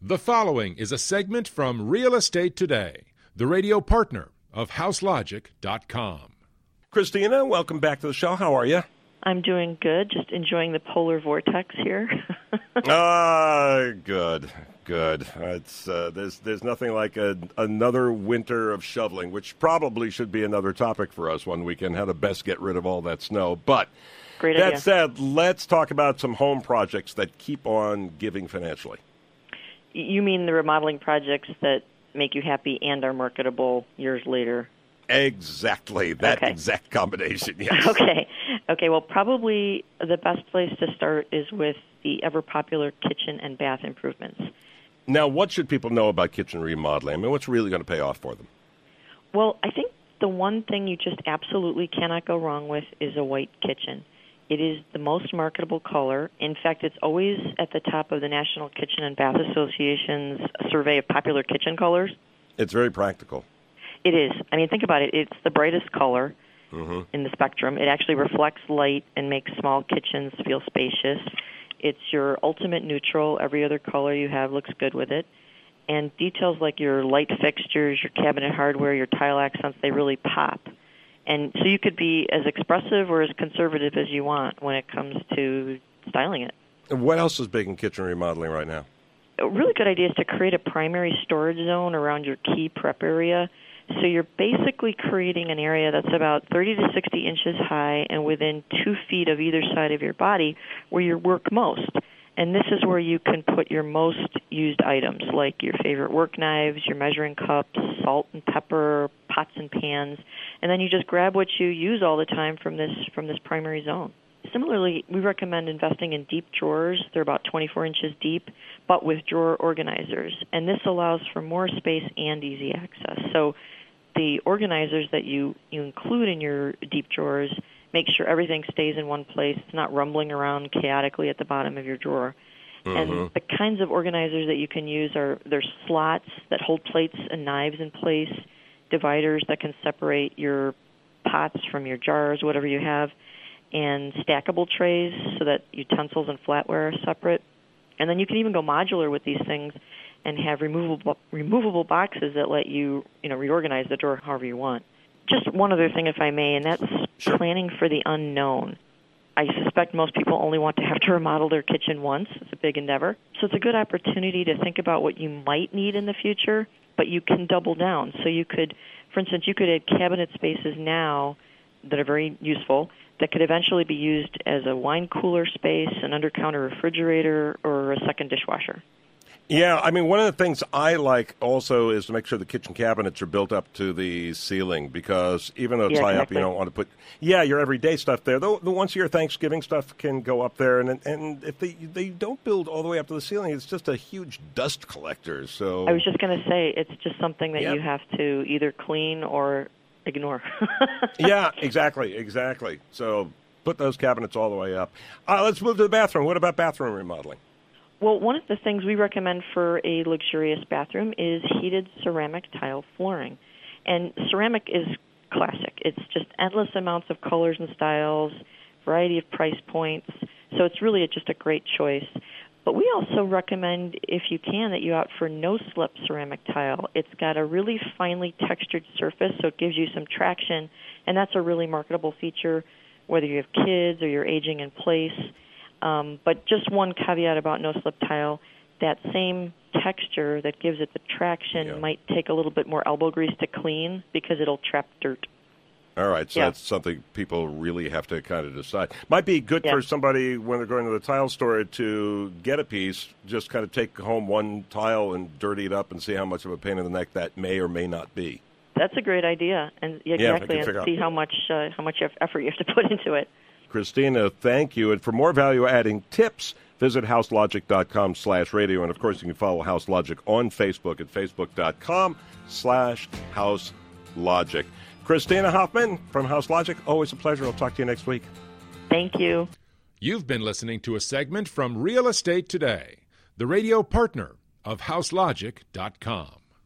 The following is a segment from Real Estate Today, the radio partner of HouseLogic.com. Christina, welcome back to the show. How are you? I'm doing good, just enjoying the polar vortex here. Good. It's there's nothing like another winter of shoveling, which probably should be another topic for us one weekend, how to best get rid of all that snow. But Great that idea. said, let's talk about some home projects that keep on giving financially. You mean the remodeling projects that make you happy and are marketable years later? Exactly. That exact combination, yes. Okay, well, probably the best place to start is with the ever-popular kitchen and bath improvements. Now, what should people know about kitchen remodeling? I mean, what's really going to pay off for them? Well, I think the one thing you just absolutely cannot go wrong with is a white kitchen. It is the most marketable color. In fact, it's always at the top of the National Kitchen and Bath Association's survey of popular kitchen colors. It's very practical. It is. I mean, think about it. It's the brightest color in the spectrum. It actually reflects light and makes small kitchens feel spacious. It's your ultimate neutral. Every other color you have looks good with it. And details like your light fixtures, your cabinet hardware, your tile accents, they really pop. And so you could be as expressive or as conservative as you want when it comes to styling it. And what else is big in kitchen remodeling right now? A really good idea is to create a primary storage zone around your key prep area. So you're basically creating an area that's about 30 to 60 inches high and within 2 feet of either side of your body where you work most. And this is where you can put your most used items, like your favorite work knives, your measuring cups, salt and pepper, pots and pans, and then you just grab what you use all the time from this primary zone. Similarly, we recommend investing in deep drawers. They're about 24 inches deep, but with drawer organizers. And this allows for more space and easy access. So the organizers that you include in your deep drawers make sure everything stays in one place. It's not rumbling around chaotically at the bottom of your drawer. And the kinds of organizers that you can use are there's slots that hold plates and knives in place, dividers that can separate your pots from your jars, whatever you have, and stackable trays so that utensils and flatware are separate. And then you can even go modular with these things and have removable boxes that let you, reorganize the drawer however you want. Just one other thing, if I may, and that's planning for the unknown. I suspect most people only want to have to remodel their kitchen once. It's a big endeavor. So it's a good opportunity to think about what you might need in the future, but you can double down. So you could, for instance, add cabinet spaces now that are very useful that could eventually be used as a wine cooler space, an under-counter refrigerator, or a second dishwasher. Yeah, I mean, one of the things I like also is to make sure the kitchen cabinets are built up to the ceiling because even though it's high up, you don't want to put, your everyday stuff there. The once-a-year Thanksgiving stuff can go up there, and if they don't build all the way up to the ceiling, it's just a huge dust collector. So I was just going to say, it's just something that you have to either clean or ignore. Yeah, exactly. So put those cabinets all the way up. Let's move to the bathroom. What about bathroom remodeling? Well, one of the things we recommend for a luxurious bathroom is heated ceramic tile flooring. And ceramic is classic. It's just endless amounts of colors and styles, variety of price points. So it's really just a great choice. But we also recommend, if you can, that you opt for no-slip ceramic tile. It's got a really finely textured surface, so it gives you some traction, and that's a really marketable feature, whether you have kids or you're aging in place. But just one caveat about no-slip tile, that same texture that gives it the traction might take a little bit more elbow grease to clean because it'll trap dirt. All right, so that's something people really have to kind of decide. Might be good for somebody when they're going to the tile store to get a piece, just kind of take home one tile and dirty it up and see how much of a pain in the neck that may or may not be. That's a great idea, and exactly, and see how much effort you have to put into it. Christina, thank you. And for more value-adding tips, visit houselogic.com/radio. And, of course, you can follow House Logic on Facebook at facebook.com/houselogic. Christina Hoffman from House Logic, always a pleasure. I'll talk to you next week. Thank you. You've been listening to a segment from Real Estate Today, the radio partner of HouseLogic.com.